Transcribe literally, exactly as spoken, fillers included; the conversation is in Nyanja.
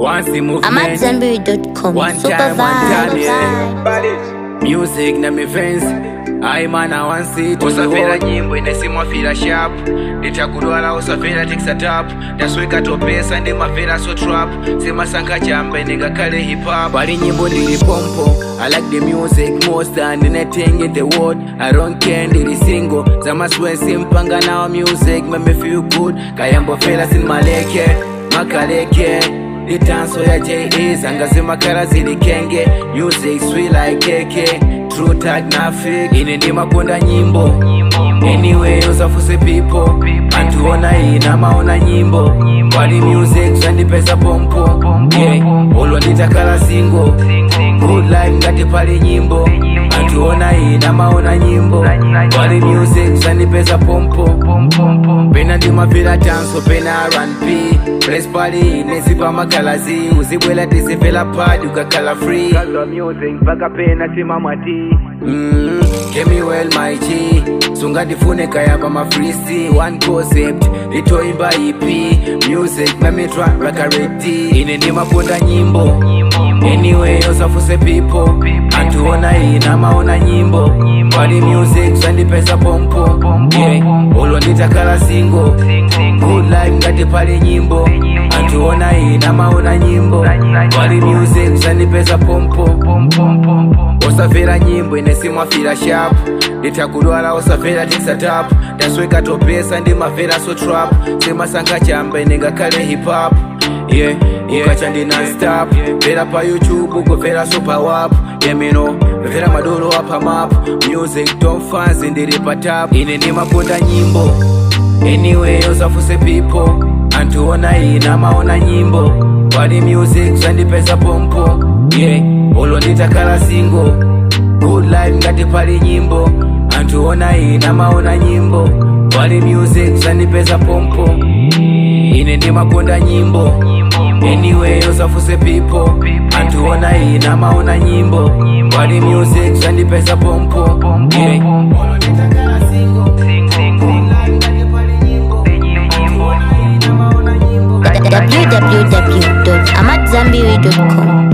Once the movement, I'm at Zambiri dot com. one Super time, one vibe. time, yeah. Music na mi friends, I man I want see to Usafira nyimbo inesimwa fira sharp. Nitakulwala usafira tiksa tap. Tasweka topesa ndi mafira so trap. Sema sanka chambe nigga kale hip hop. Bari nyimbo ndiri pompo. I like the music most than anything in the world. I don't care ndiri single. Zama swe simpanga now music make me feel good. Kayambo fela sin maleke, makaleke. The dance ya J is angazima kara zili kenge. Music sweet like keke. True tag nafik. Ine ndi makonda nyimbo. Anyway usafuse people. Antuona ina maona nyimbo. Body music zandi pesa pompo. Yeah, olo nitakala single. Good life ngati pali nyimbo. Antuona ina maona nyimbo. Body music zandi pesa pompo. Pena ndi mafila tanso pena R and B. Press party nesipa makalazi. Uzibwela tisifela pad ukakala free. Kalwa music baka pena sima mati. Mm, get me well my G. Sunga difune kaya pa ma freesty. One concept, lito imba E P. Music, let me track like a ready. Ine ndi makonda nyimbo. Anyway, usafuse people. Antuona ina maona nyimbo. Body music, zandi pesa pompo. Yeah, olo nitakala single. Good life ngati pali nyimbo. Antuona ina maona nyimbo. Body music, zandi pesa pompo. Usafira nyimbo inesimwa fira sharp. Nitakulwala usafira tiksa tap. Tasweka topesa ndi mafira so trap. Sema sanka chambe nigga kale hip hop. Yeah, yeah, ukacha ndi non-stop. Vera pa YouTube, uko vera super wap. Yeah, me know, vera madolo apa map. Music don't fans in the ripa tap. Ine ni makonda nyimbo. Anyway, usafuse people. Antuona ina maona nyimbo. Body music, zandi pesa pompo. Yeah, olo nitakala single. Good life ngati pali nyimbo. Antuona ina maona nyimbo. Body music, zandi pesa pompo. Ine ndi makonda nyimbo. Anyway, usafuse people. Antuona ina maona nyimbo. Body music, zandi pesa pompo. Yeah, olo nitakala single. w w w dot amat zambiri dot com